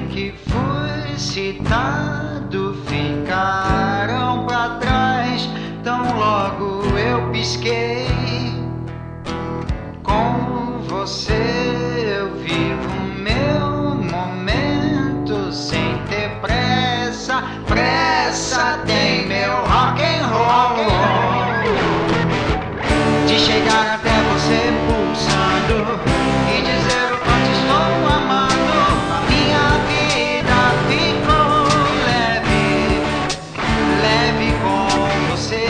que fui citado ficaram pra trás. Tão logo eu pisquei, com você eu vivo meu momento sem ter pressa. Pressa tem meu rock and roll de chegar até você pulsando e dizer o quanto estou amado. A minha vida ficou leve, leve com você,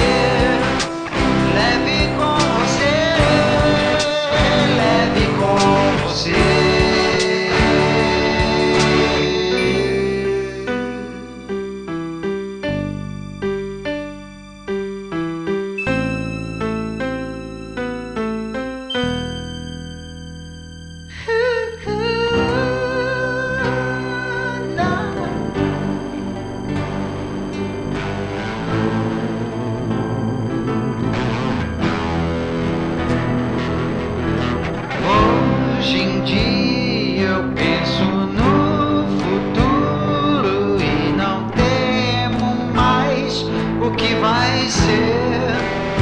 leve com você, leve com você. Hoje em dia eu penso no futuro e não temo mais o que vai ser.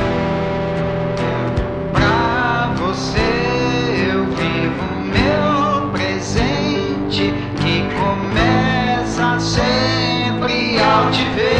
Pra você eu vivo meu presente que começa sempre ao te ver.